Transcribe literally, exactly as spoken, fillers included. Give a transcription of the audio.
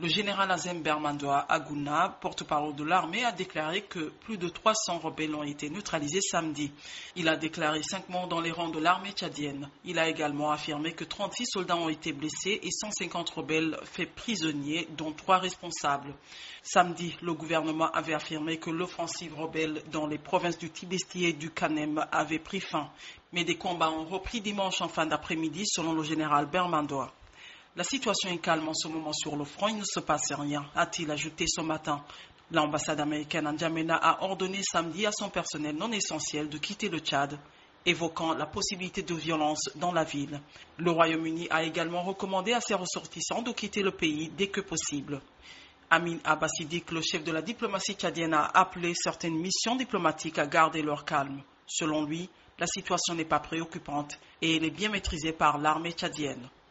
Le général Azem Bermandoa Agouna, porte-parole de l'armée, a déclaré que plus de trois cents rebelles ont été neutralisés samedi. Il a déclaré cinq morts dans les rangs de l'armée tchadienne. Il a également affirmé que trente-six soldats ont été blessés et cent cinquante rebelles faits prisonniers, dont trois responsables. Samedi, le gouvernement avait affirmé que l'offensive rebelle dans les provinces du Tibesti et du Kanem avait pris fin. Mais des combats ont repris dimanche en fin d'après-midi selon le général Bermandoa. La situation est calme en ce moment sur le front, il ne se passe rien, a-t-il ajouté ce matin. L'ambassade américaine à N'Djamena a ordonné samedi à son personnel non essentiel de quitter le Tchad, évoquant la possibilité de violence dans la ville. Le Royaume-Uni a également recommandé à ses ressortissants de quitter le pays dès que possible. Amin Abbasidik, le chef de la diplomatie tchadienne, a appelé certaines missions diplomatiques à garder leur calme. Selon lui, la situation n'est pas préoccupante et elle est bien maîtrisée par l'armée tchadienne.